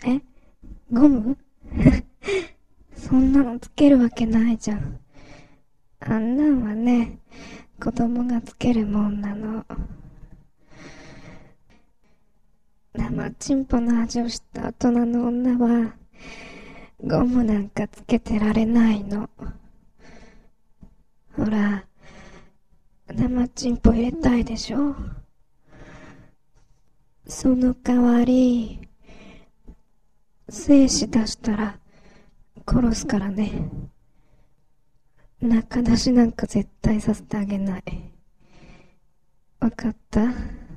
え、ゴム？そんなのつけるわけないじゃん。あんなんはね、子供がつけるもんなの。生チンポの味をした大人の女は、ゴムなんかつけてられないの。ほら、生チンポ入れたいでしょ？その代わり、精子出したら殺すからね。中出しなんか絶対させてあげない。わかった？